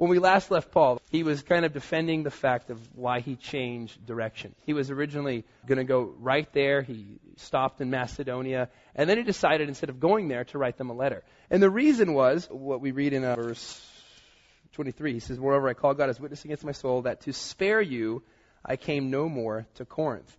When we last left Paul, he was kind of defending the fact of why he changed direction. He was originally going to go right there. He stopped in Macedonia, and then he decided instead of going there to write them a letter. And the reason was what we read in verse 23. He says, "Moreover, I call God as witness against my soul that to spare you I came no more to Corinth."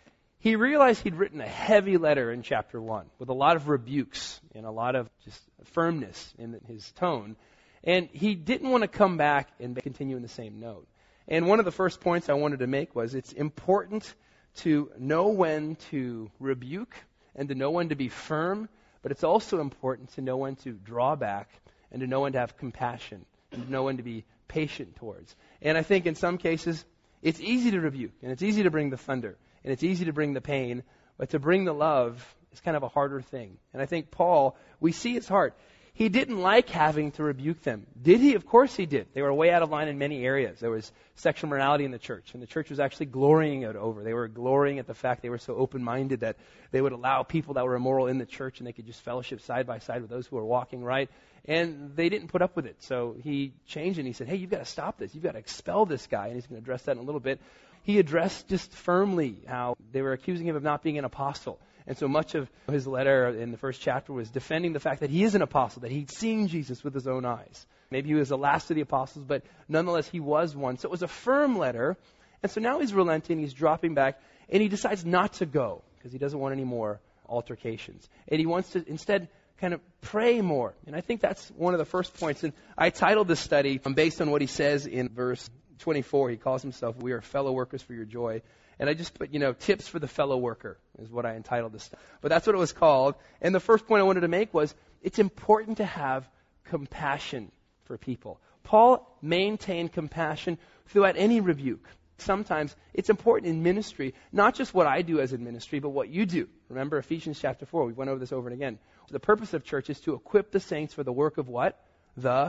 He realized he'd written a heavy letter in chapter 1 with a lot of rebukes and a lot of just firmness in his tone. And he didn't want to come back and continue in the same note. And one of the first points I wanted to make was it's important to know when to rebuke and to know when to be firm, but it's also important to know when to draw back and to know when to have compassion and to know when to be patient towards. And I think in some cases, it's easy to rebuke and it's easy to bring the thunder and it's easy to bring the pain, but to bring the love is kind of a harder thing. And I think Paul, we see his heart. He didn't like having to rebuke them. Did he? Of course he did. They were way out of line in many areas. There was sexual morality in the church, and the church was actually glorying it over. They were glorying at the fact they were so open-minded that they would allow people that were immoral in the church, and they could just fellowship side by side with those who were walking right. And they didn't put up with it. So he changed it, and he said, hey, you've got to stop this. You've got to expel this guy. And he's going to address that in a little bit. He addressed just firmly how they were accusing him of not being an apostle. And so much of his letter in the first chapter was defending the fact that he is an apostle, that he'd seen Jesus with his own eyes. Maybe he was the last of the apostles, but nonetheless he was one. So it was a firm letter. And so now he's relenting, he's dropping back, and he decides not to go because he doesn't want any more altercations. And he wants to instead kind of pray more. And I think that's one of the first points. And I titled this study based on what he says in verse 24. He calls himself, "We are fellow workers for your joy." And I just put, tips for the fellow worker is what I entitled this stuff. But that's what it was called. And the first point I wanted to make was it's important to have compassion for people. Paul maintained compassion throughout any rebuke. Sometimes it's important in ministry, not just what I do as in ministry, but what you do. Remember Ephesians chapter 4, we went over this over and again. The purpose of church is to equip the saints for the work of what? The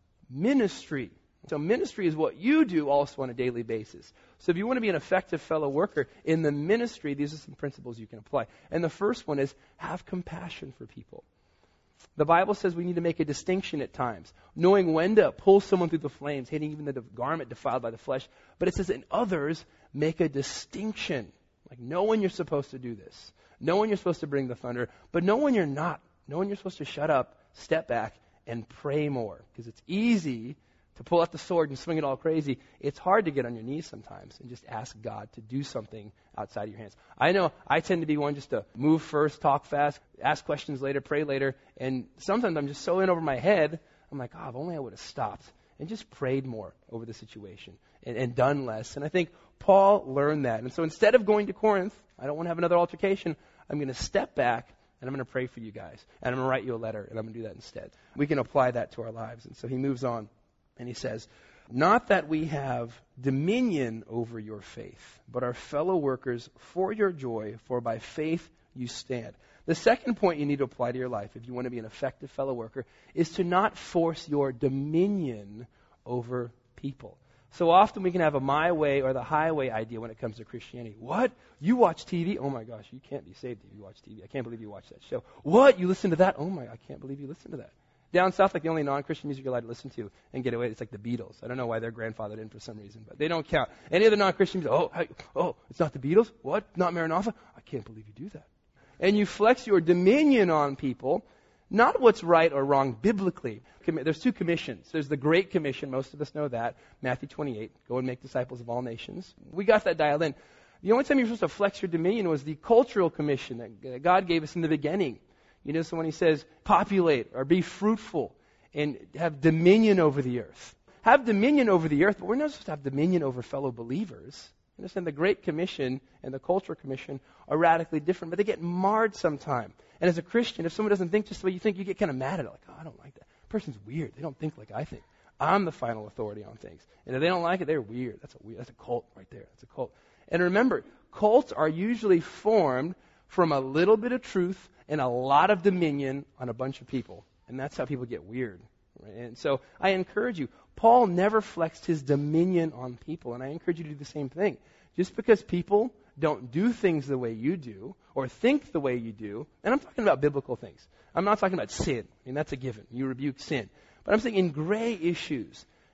ministry. So ministry is what you do also on a daily basis. So if you want to be an effective fellow worker in the ministry, these are some principles you can apply. And the first one is have compassion for people. The Bible says we need to make a distinction at times, knowing when to pull someone through the flames, hating even the garment defiled by the flesh. But it says in others, make a distinction. Like know when you're supposed to do this. Know when you're supposed to bring the thunder. But know when you're not. Know when you're supposed to shut up, step back, and pray more. Because it's easy to pull out the sword and swing it all crazy. It's hard to get on your knees sometimes and just ask God to do something outside of your hands. I know I tend to be one just to move first, talk fast, ask questions later, pray later. And sometimes I'm just so in over my head, I'm like, if only I would have stopped and just prayed more over the situation and done less. And I think Paul learned that. And so instead of going to Corinth, I don't want to have another altercation, I'm going to step back and I'm going to pray for you guys. And I'm going to write you a letter and I'm going to do that instead. We can apply that to our lives. And so he moves on. And he says, not that we have dominion over your faith, but are fellow workers for your joy, for by faith you stand. The second point you need to apply to your life if you want to be an effective fellow worker is to not force your dominion over people. So often we can have a my way or the highway idea when it comes to Christianity. What? You watch TV? Oh my gosh, you can't be saved if you watch TV. I can't believe you watch that show. What? You listen to that? Oh my, I can't believe you listen to that. Down south, like the only non-Christian music you're allowed to listen to and get away, it's like the Beatles. I don't know why they're grandfathered in for some reason, but they don't count. Any other non-Christian music, it's not the Beatles? What? Not Maranatha? I can't believe you do that. And you flex your dominion on people, not what's right or wrong biblically. There's two commissions. There's the Great Commission, most of us know that, Matthew 28, go and make disciples of all nations. We got that dialed in. The only time you're supposed to flex your dominion was the cultural commission that God gave us in the beginning. So when he says, populate or be fruitful and have dominion over the earth. Have dominion over the earth, but we're not supposed to have dominion over fellow believers. Understand the Great Commission and the Cultural Commission are radically different, but they get marred sometime. And as a Christian, if someone doesn't think just the way you think, you get kind of mad at it. Like, I don't like that. Person's weird. They don't think like I think. I'm the final authority on things. And if they don't like it, they're weird. That's a cult right there. That's a cult. And remember, cults are usually formed from a little bit of truth and a lot of dominion on a bunch of people. And that's how people get weird. Right? And so I encourage you, Paul never flexed his dominion on people, and I encourage you to do the same thing. Just because people don't do things the way you do or think the way you do, and I'm talking about biblical things. I'm not talking about sin. That's a given. You rebuke sin. But I'm saying in gray issues,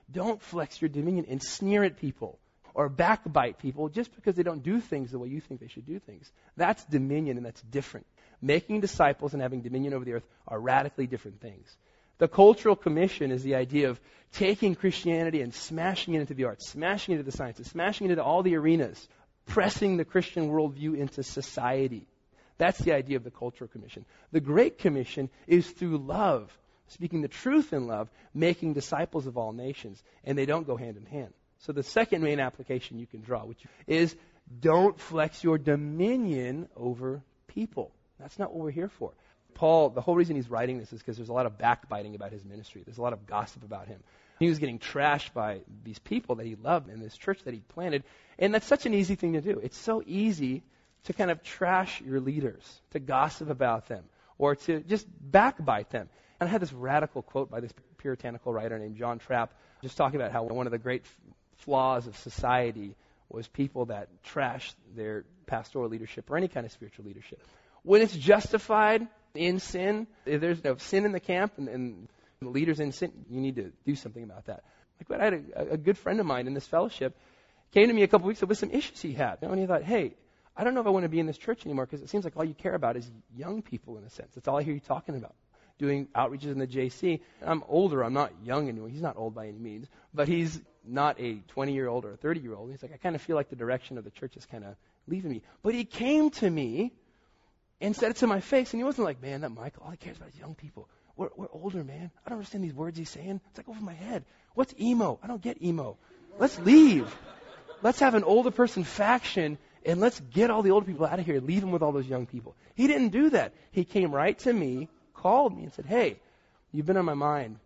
Don't flex your dominion and sneer at people or backbite people just because they don't do things the way you think they should do things. That's dominion, and that's different. Making disciples and having dominion over the earth are radically different things. The cultural commission is the idea of taking Christianity and smashing it into the arts, smashing it into the sciences, smashing it into all the arenas, pressing the Christian worldview into society. That's the idea of the cultural commission. The Great Commission is through love, speaking the truth in love, making disciples of all nations, and they don't go hand in hand. So the second main application you can draw, which is don't flex your dominion over people. That's not what we're here for. Paul, the whole reason he's writing this is because there's a lot of backbiting about his ministry. There's a lot of gossip about him. He was getting trashed by these people that he loved in this church that he planted. And that's such an easy thing to do. It's so easy to kind of trash your leaders, to gossip about them, or to just backbite them. And I had this radical quote by this puritanical writer named John Trapp, just talking about how one of the great flaws of society was people that trashed their pastoral leadership or any kind of spiritual leadership. When it's justified in sin, if there's no sin in the camp and the leaders in sin, you need to do something about that. But I had a good friend of mine in this fellowship came to me a couple weeks ago with some issues he had. And he thought, hey, I don't know if I want to be in this church anymore because it seems like all you care about is young people in a sense. That's all I hear you talking about. Doing outreaches in the JC. I'm older. I'm not young anymore. He's not old by any means. But he's not a 20-year-old or a 30-year-old. He's like, I kind of feel like the direction of the church is kind of leaving me. But he came to me and said it to my face. And he wasn't like, man, that Michael, all he cares about is young people. We're older, man. I don't understand these words he's saying. It's like over my head. What's emo? I don't get emo. Let's leave. Let's have an older person faction, and let's get all the older people out of here and leave them with all those young people. He didn't do that. He came right to me, called me, and said, hey, you've been on my mind.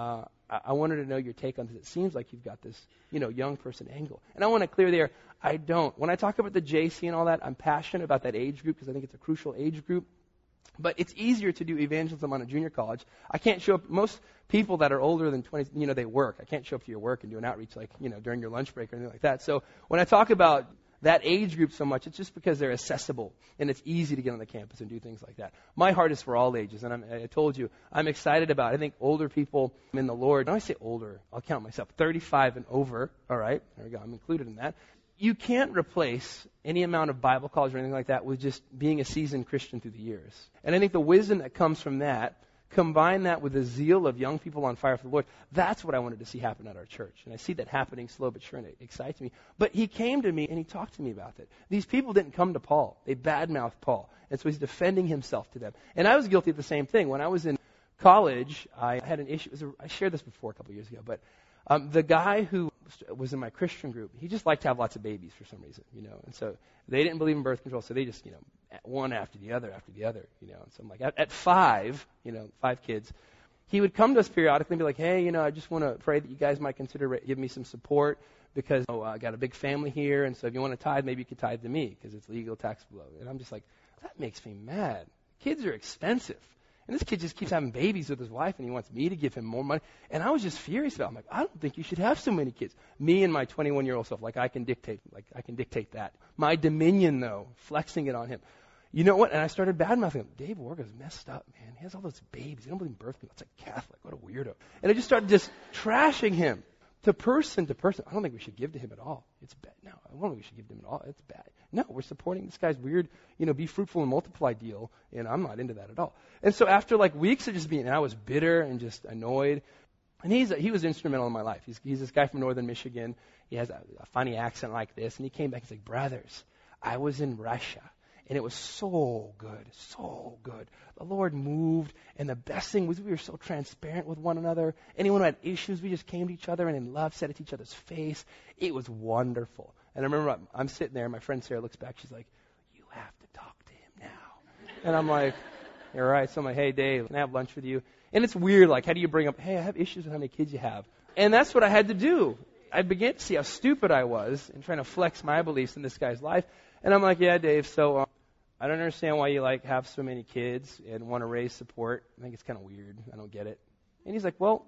I wanted to know your take on this. It seems like you've got this, young person angle. And I want to clear there, I don't. When I talk about the JC and all that, I'm passionate about that age group because I think it's a crucial age group. But it's easier to do evangelism on a junior college. I can't show up. Most people that are older than 20, they work. I can't show up to your work and do an outreach during your lunch break or anything like that. So when I talk about that age group so much, it's just because they're accessible and it's easy to get on the campus and do things like that. My heart is for all ages, and I told you, I'm excited about it. I think older people in the Lord, when I say older, I'll count myself, 35 and over, all right? There we go, I'm included in that. You can't replace any amount of Bible college or anything like that with just being a seasoned Christian through the years. And I think the wisdom that comes from that, combine that with the zeal of young people on fire for the Lord, that's what I wanted to see happen at our church. And I see that happening slow but sure, and it excites me. But he came to me and he talked to me about it. These people didn't come to Paul. They badmouthed Paul. And so he's defending himself to them. And I was guilty of the same thing. When I was in college, I had an issue. I shared this before a couple years ago, but the guy who was in my Christian group, he just liked to have lots of babies for some reason, And so they didn't believe in birth control, so they just, one after the other. And so I'm like, at 5, 5 kids, he would come to us periodically and be like, hey, I just want to pray that you guys might consider give me some support because I got a big family here, and so if you want to tithe, maybe you could tithe to me because it's legal, taxable. And I'm just like, that makes me mad. Kids are expensive. And this kid just keeps having babies with his wife, and he wants me to give him more money. And I was just furious about it. I'm like, I don't think you should have so many kids. Me and my 21-year-old self, I can dictate that. My dominion, though, flexing it on him. You know what? And I started badmouthing him. Dave Warga's messed up, man. He has all those babies. He don't believe in birth control. It's like Catholic. What a weirdo. And I just started just trashing him to person. I don't think we should give to him at all. It's bad. No, I don't think we should give to him at all. It's bad. No, we're supporting this guy's weird, be fruitful and multiply deal, and I'm not into that at all. And so after weeks of just being, and I was bitter and just annoyed, and he was instrumental in my life. He's this guy from northern Michigan. He has a funny accent like this, and he came back and he's like, brothers, I was in Russia, and it was so good, so good. The Lord moved, and the best thing was we were so transparent with one another. Anyone who had issues, we just came to each other and in love said it to each other's face. It was wonderful. And I remember I'm sitting there, and my friend Sarah looks back. She's like, you have to talk to him now. And I'm like, you're right. So I'm like, hey, Dave, can I have lunch with you? And it's weird, how do you bring up, hey, I have issues with how many kids you have. And that's what I had to do. I began to see how stupid I was in trying to flex my beliefs in this guy's life. And I'm like, yeah, Dave, so I don't understand why you have so many kids and want to raise support. I think it's kind of weird. I don't get it. And he's like, well,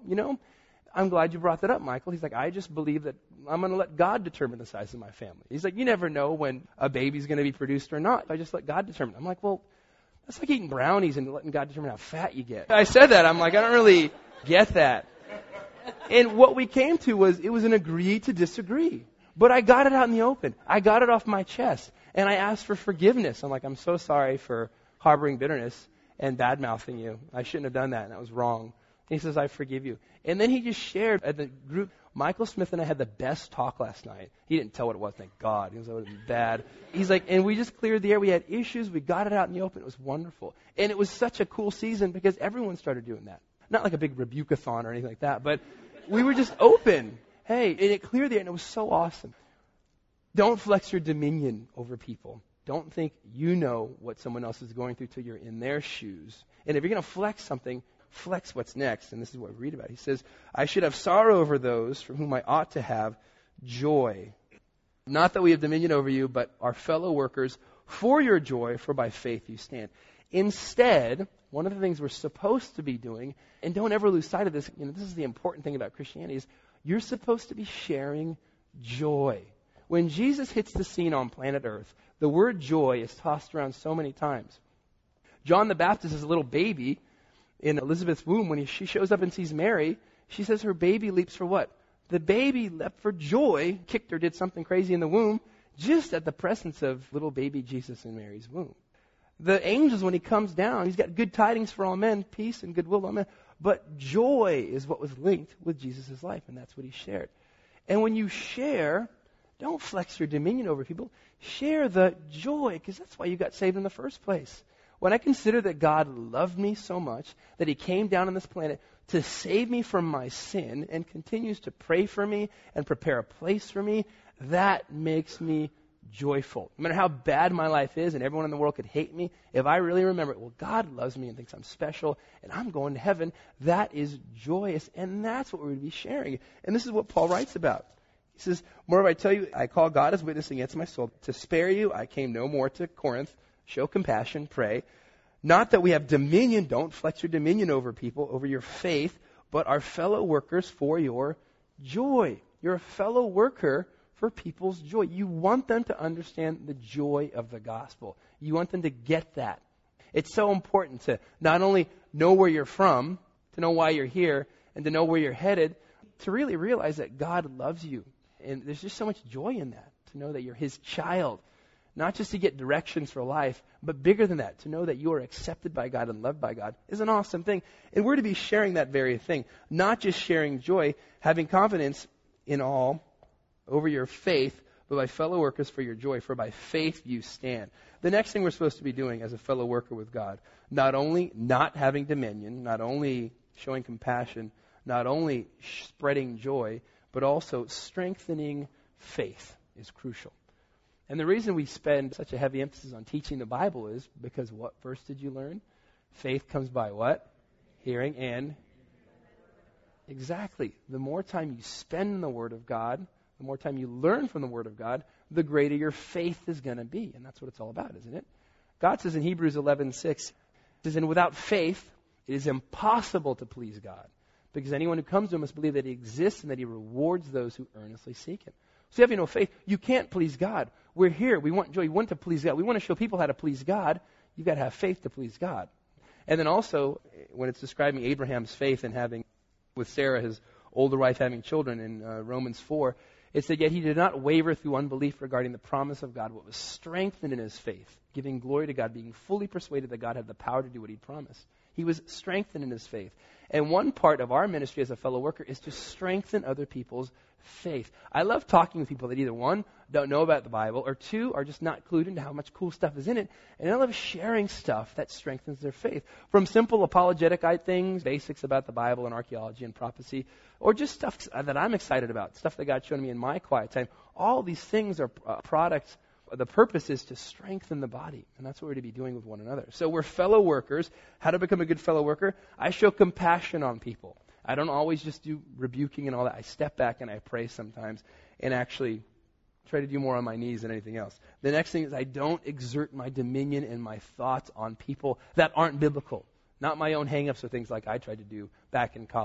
I'm glad you brought that up, Michael. He's like, I just believe that I'm going to let God determine the size of my family. He's like, you never know when a baby's going to be produced or not. I just let God determine. I'm like, well, that's like eating brownies and letting God determine how fat you get. I said that. I'm like, I don't really get that. And what we came to was, it was an agree to disagree. But I got it out in the open. I got it off my chest. And I asked for forgiveness. I'm like, I'm so sorry for harboring bitterness and bad-mouthing you. I shouldn't have done that, and that was wrong. And he says, I forgive you. And then he just shared at the group, Michael Smith and I had the best talk last night. He didn't tell what it was, thank God. He was like, it was bad. He's like, and we just cleared the air. We had issues. We got it out in the open. It was wonderful. And it was such a cool season because everyone started doing that. Not like a big rebuke-a-thon or anything like that, but we were just open. Hey, and it cleared the air, and it was so awesome. Don't flex your dominion over people. Don't think you know what someone else is going through till you're in their shoes. And if you're going to flex something, flex what's next. And this is what we read about. He says, I should have sorrow over those from whom I ought to have joy. Not that we have dominion over you, but our fellow workers for your joy, for by faith you stand. Instead, one of the things we're supposed to be doing, and don't ever lose sight of this, this is the important thing about Christianity, is you're supposed to be sharing joy. When Jesus hits the scene on planet Earth, the word joy is tossed around so many times. John the Baptist is a little baby in Elizabeth's womb. When she shows up and sees Mary, she says her baby leaps for what? The baby leapt for joy, kicked or did something crazy in the womb, just at the presence of little baby Jesus in Mary's womb. The angels, when he comes down, he's got good tidings for all men, peace and goodwill to all men. But joy is what was linked with Jesus' life, and that's what he shared. And when you share, don't flex your dominion over people. Share the joy, because that's why you got saved in the first place. When I consider that God loved me so much that he came down on this planet to save me from my sin and continues to pray for me and prepare a place for me, that makes me joyful. No matter how bad my life is and everyone in the world could hate me, if I really remember, well, God loves me and thinks I'm special and I'm going to heaven, that is joyous, and that's what we're going to be sharing. And this is what Paul writes about. He says, moreover, I tell you, I call God as witness against my soul. To spare you, I came no more to Corinth. Show compassion, pray. Not that we have dominion, don't flex your dominion over people, over your faith, but our fellow workers for your joy. You're a fellow worker for people's joy. You want them to understand the joy of the gospel. You want them to get that. It's so important to not only know where you're from, to know why you're here, and to know where you're headed, to really realize that God loves you. And there's just so much joy in that, to know that you're his child. Not just to get directions for life, but bigger than that, to know that you are accepted by God and loved by God is an awesome thing. And we're to be sharing that very thing. Not just sharing joy, having confidence in all over your faith, but by fellow workers for your joy, for by faith you stand. The next thing we're supposed to be doing as a fellow worker with God, not only not having dominion, not only showing compassion, not only spreading joy, but also strengthening faith is crucial. And the reason we spend such a heavy emphasis on teaching the Bible is because what verse did you learn? Faith comes by what? Hearing and... Exactly. The more time you spend in the Word of God, the more time you learn from the Word of God, the greater your faith is going to be. And that's what it's all about, isn't it? God says in Hebrews 11:6, says, and without faith, it is impossible to please God. Because anyone who comes to him must believe that he exists and that he rewards those who earnestly seek him. So if you have no faith, you can't please God. We're here. We want joy. We want to please God. We want to show people how to please God. You've got to have faith to please God. And then also, when it's describing Abraham's faith and having, with Sarah, his older wife, having children in Romans 4, it said, yet he did not waver through unbelief regarding the promise of God, but was strengthened in his faith, giving glory to God, being fully persuaded that God had the power to do what he promised. He was strengthened in his faith. And one part of our ministry as a fellow worker is to strengthen other people's faith. I love talking with people that either, one, don't know about the Bible, or two, are just not clued into how much cool stuff is in it. And I love sharing stuff that strengthens their faith. From simple apologetic things, basics about the Bible and archaeology and prophecy, or just stuff that I'm excited about, stuff that God's shown me in my quiet time. All these things are products. The purpose is to strengthen the body, and that's what we're to be doing with one another. So we're fellow workers. How to become a good fellow worker? I show compassion on people. I don't always just do rebuking and all that. I step back and I pray sometimes and actually try to do more on my knees than anything else. The next thing is I don't exert my dominion and my thoughts on people that aren't biblical. Not my own hang-ups or things like I tried to do back in college.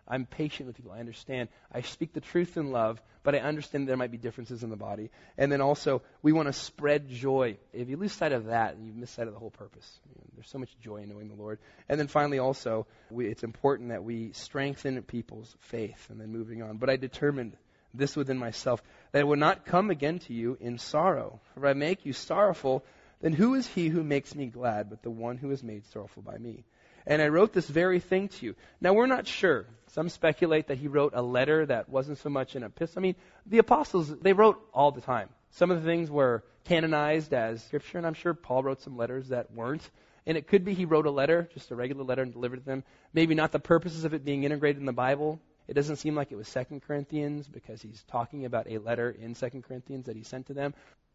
I'm patient with people. I understand. I speak the truth in love, but I understand there might be differences in the body. And then also, we want to spread joy. If you lose sight of that, you've missed sight of the whole purpose. There's so much joy in knowing the Lord. And then finally also, it's important that we strengthen people's faith. And then moving on. But I determined this within myself, that I would not come again to you in sorrow. For if I make you sorrowful, then who is he who makes me glad but the one who is made sorrowful by me? And I wrote this very thing to you. Now, we're not sure. Some speculate that he wrote a letter that wasn't so much an epistle. I mean, the apostles, they wrote all the time. Some of the things were canonized as scripture, and I'm sure Paul wrote some letters that weren't. And it could be he wrote a letter, just a regular letter, and delivered to them. Maybe not the purposes of it being integrated in the Bible. It doesn't seem like it was 2 Corinthians because he's talking about a letter in 2 Corinthians that he sent to them.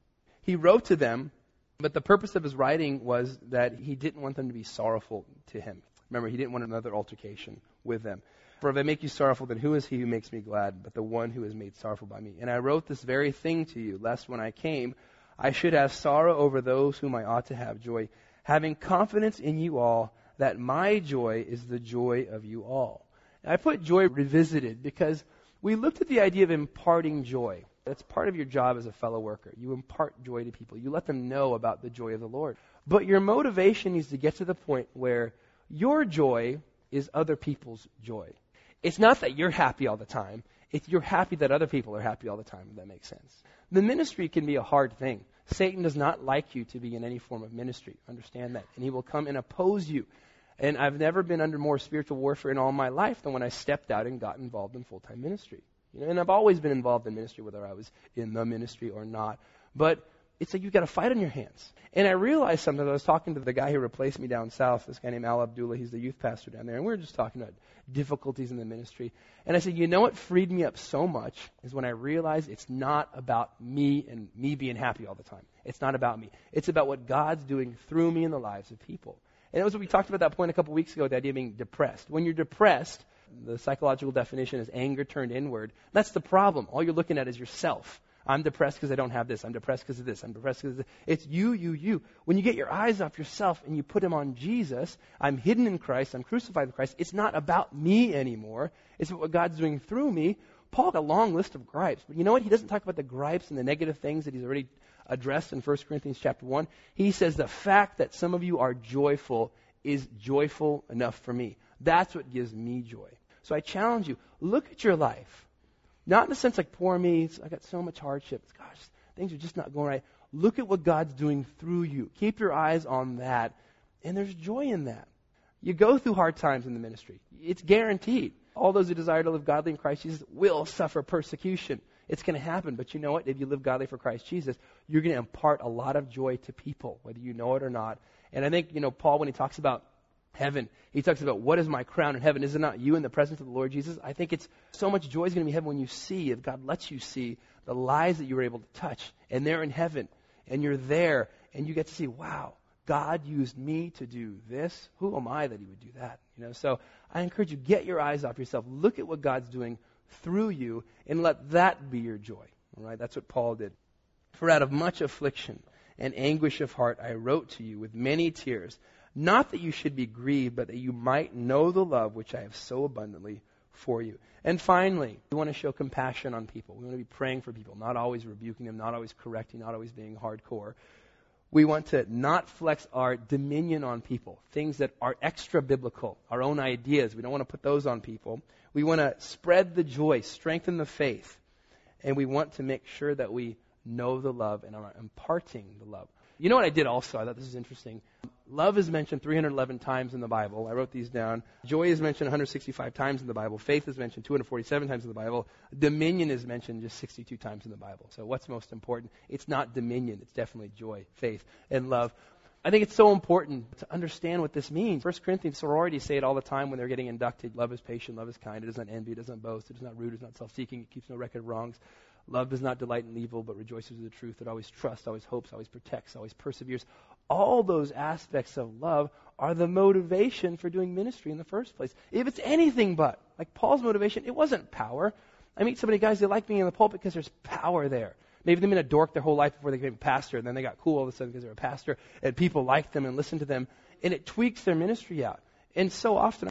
He wrote to them, but the purpose of his writing was that he didn't want them to be sorrowful to him. Remember, he didn't want another altercation with them. For if I make you sorrowful, then who is he who makes me glad but the one who is made sorrowful by me? And I wrote this very thing to you, lest when I came, I should have sorrow over those whom I ought to have joy, having confidence in you all that my joy is the joy of you all. And I put joy revisited because we looked at the idea of imparting joy. That's part of your job as a fellow worker. You impart joy to people. You let them know about the joy of the Lord. But your motivation needs to get to the point where your joy is other people's joy. It's not that you're happy all the time. It's you're happy that other people are happy all the time, if that makes sense. The ministry can be a hard thing. Satan does not like you to be in any form of ministry. Understand that. And he will come and oppose you. And I've never been under more spiritual warfare in all my life than when I stepped out and got involved in full-time ministry. And I've always been involved in ministry, whether I was in the ministry or not. But it's like you've got a fight on your hands. And I realized something. I was talking to the guy who replaced me down south, this guy named Al Abdullah. He's the youth pastor down there. And we were just talking about difficulties in the ministry. And I said, you know what freed me up so much is when I realized it's not about me and me being happy all the time. It's not about me. It's about what God's doing through me in the lives of people. And it was what we talked about that point a couple weeks ago, the idea of being depressed. When you're depressed, the psychological definition is anger turned inward. That's the problem. All you're looking at is yourself. I'm depressed because I don't have this. I'm depressed because of this. I'm depressed because of this. It's you. When you get your eyes off yourself and you put them on Jesus, I'm hidden in Christ. I'm crucified with Christ. It's not about me anymore. It's what God's doing through me. Paul had a long list of gripes. But you know what? He doesn't talk about the gripes and the negative things that he's already addressed in 1 Corinthians chapter 1. He says the fact that some of you are joyful is joyful enough for me. That's what gives me joy. So I challenge you, look at your life. Not in the sense like, poor me, I got so much hardship. Gosh, things are just not going right. Look at what God's doing through you. Keep your eyes on that. And there's joy in that. You go through hard times in the ministry. It's guaranteed. All those who desire to live godly in Christ Jesus will suffer persecution. It's going to happen. But you know what? If you live godly for Christ Jesus, you're going to impart a lot of joy to people, whether you know it or not. And I think, Paul, when he talks about heaven, he talks about what is my crown in heaven? Is it not you in the presence of the Lord Jesus? I think it's so much joy is going to be in heaven when you see, if God lets you see the lives that you were able to touch, and they're in heaven, and you're there, and you get to see, wow, God used me to do this. Who am I that he would do that? So I encourage you, get your eyes off yourself. Look at what God's doing through you, and let that be your joy. All right? That's what Paul did. For out of much affliction and anguish of heart I wrote to you with many tears, not that you should be grieved, but that you might know the love which I have so abundantly for you. And finally, we want to show compassion on people. We want to be praying for people, not always rebuking them, not always correcting, not always being hardcore. We want to not flex our dominion on people, things that are extra biblical, our own ideas. We don't want to put those on people. We want to spread the joy, strengthen the faith, and we want to make sure that we know the love and are imparting the love. You know what I did also? I thought this is interesting. Love is mentioned 311 times in the Bible. I wrote these down. Joy is mentioned 165 times in the Bible. Faith is mentioned 247 times in the Bible. Dominion is mentioned just 62 times in the Bible. So what's most important? It's not dominion. It's definitely joy, faith, and love. I think it's so important to understand what this means. 1 Corinthians sororities say it all the time when they're getting inducted. Love is patient, love is kind. It does not envy, it does not boast, it is not rude, it is not self-seeking, it keeps no record of wrongs. Love does not delight in evil, but rejoices in the truth. It always trusts, always hopes, always protects, always perseveres. All those aspects of love are the motivation for doing ministry in the first place. If it's anything but, like Paul's motivation, it wasn't power. I meet so many guys that like being in the pulpit because there's power there. Maybe they've been a dork their whole life before they became a pastor, and then they got cool all of a sudden because they're a pastor, and people like them and listen to them, and it tweaks their ministry out. And so often,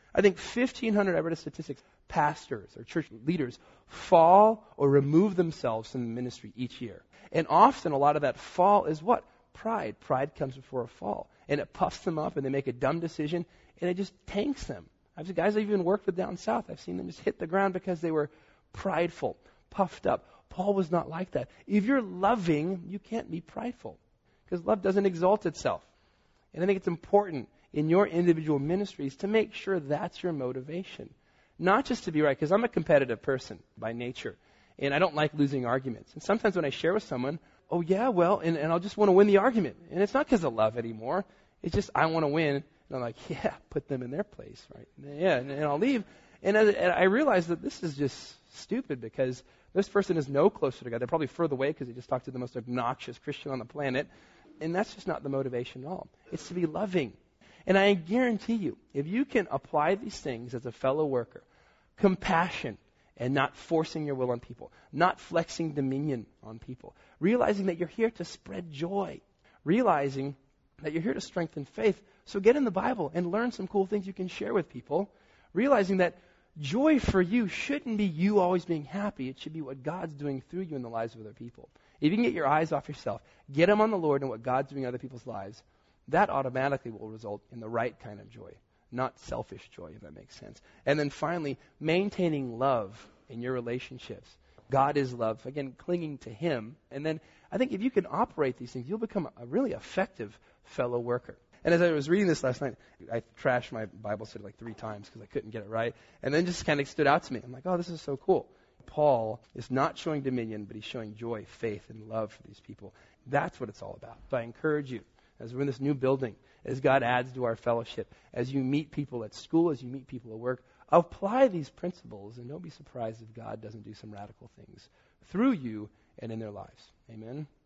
I think 1,500, I read a statistics, pastors or church leaders fall or remove themselves from the ministry each year. And often a lot of that fall is what? Pride. Pride comes before a fall. And it puffs them up and they make a dumb decision and it just tanks them. I've seen guys I've even worked with down south. I've seen them just hit the ground because they were prideful, puffed up. Paul was not like that. If you're loving, you can't be prideful because love doesn't exalt itself. And I think it's important in your individual ministries to make sure that's your motivation. Not just to be right, because I'm a competitive person by nature, and I don't like losing arguments. And sometimes when I share with someone, oh yeah, well, and I'll just want to win the argument. And it's not because of love anymore. It's just I want to win. And I'm like, yeah, put them in their place, right? Yeah, and I'll leave. And I realize that this is just stupid because this person is no closer to God. They're probably further away because they just talked to the most obnoxious Christian on the planet. And that's just not the motivation at all. It's to be loving. And I guarantee you, if you can apply these things as a fellow worker, compassion and not forcing your will on people, not flexing dominion on people, realizing that you're here to spread joy, realizing that you're here to strengthen faith. So get in the Bible and learn some cool things you can share with people, realizing that joy for you shouldn't be you always being happy. It should be what God's doing through you in the lives of other people. If you can get your eyes off yourself, get them on the Lord and what God's doing in other people's lives, that automatically will result in the right kind of joy, not selfish joy, if that makes sense. And then finally, maintaining love in your relationships. God is love. Again, clinging to Him. And then I think if you can operate these things, you'll become a really effective fellow worker. And as I was reading this last night, I trashed my Bible study like 3 times because I couldn't get it right. And then just kind of stood out to me. I'm like, oh, this is so cool. Paul is not showing dominion, but he's showing joy, faith, and love for these people. That's what it's all about. So I encourage you, as we're in this new building, as God adds to our fellowship, as you meet people at school, as you meet people at work, apply these principles, and don't be surprised if God doesn't do some radical things through you and in their lives. Amen.